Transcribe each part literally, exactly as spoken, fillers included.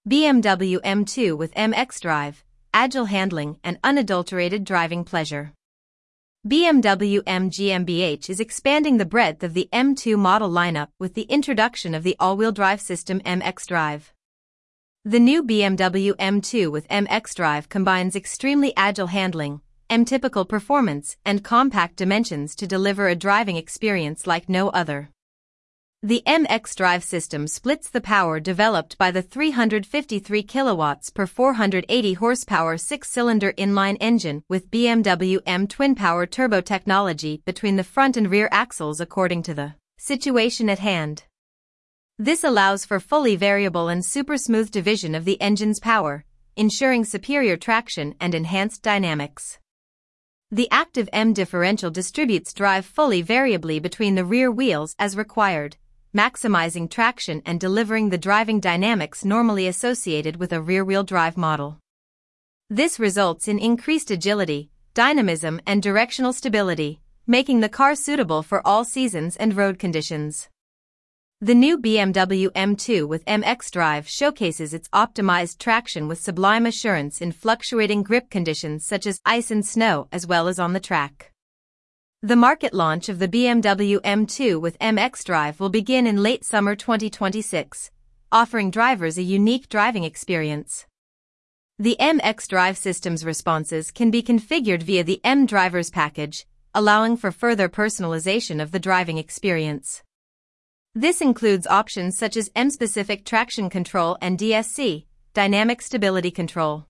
B M W M two with M X Drive, agile handling and unadulterated driving pleasure. B M W M GmbH is expanding the breadth of the M two model lineup with the introduction of the all-wheel drive system M X Drive. The new B M W M two with M X Drive combines extremely agile handling, M-typical performance, and compact dimensions to deliver a driving experience like no other. The M X Drive system splits the power developed by the three hundred fifty-three kilowatts per four hundred eighty horsepower six-cylinder inline engine with B M W M twin-power turbo technology between the front and rear axles according to the situation at hand. This allows for fully variable and super-smooth division of the engine's power, ensuring superior traction and enhanced dynamics. The active M differential distributes drive fully variably between the rear wheels as required, maximizing traction and delivering the driving dynamics normally associated with a rear-wheel drive model. This results in increased agility, dynamism, and directional stability, making the car suitable for all seasons and road conditions. The new B M W M two with M X Drive showcases its optimized traction with sublime assurance in fluctuating grip conditions such as ice and snow as well as on the track. The market launch of the B M W M two with M X Drive will begin in late summer twenty twenty-six, offering drivers a unique driving experience. The M X Drive system's responses can be configured via the M Drivers package, allowing for further personalization of the driving experience. This includes options such as M-specific traction control and D S C, dynamic stability control.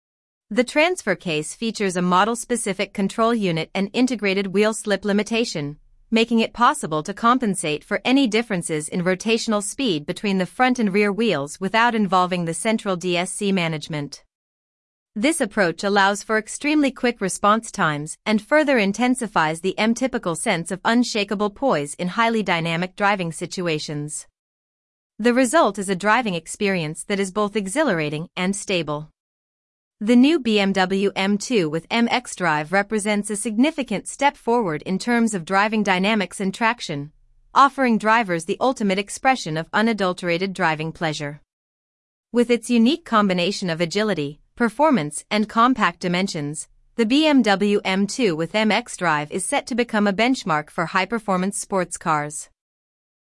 The transfer case features a model-specific control unit and integrated wheel slip limitation, making it possible to compensate for any differences in rotational speed between the front and rear wheels without involving the central D S C management. This approach allows for extremely quick response times and further intensifies the M-typical sense of unshakable poise in highly dynamic driving situations. The result is a driving experience that is both exhilarating and stable. The new B M W M two with M X Drive represents a significant step forward in terms of driving dynamics and traction, offering drivers the ultimate expression of unadulterated driving pleasure. With its unique combination of agility, performance, and compact dimensions, the B M W M two with M X Drive is set to become a benchmark for high-performance sports cars.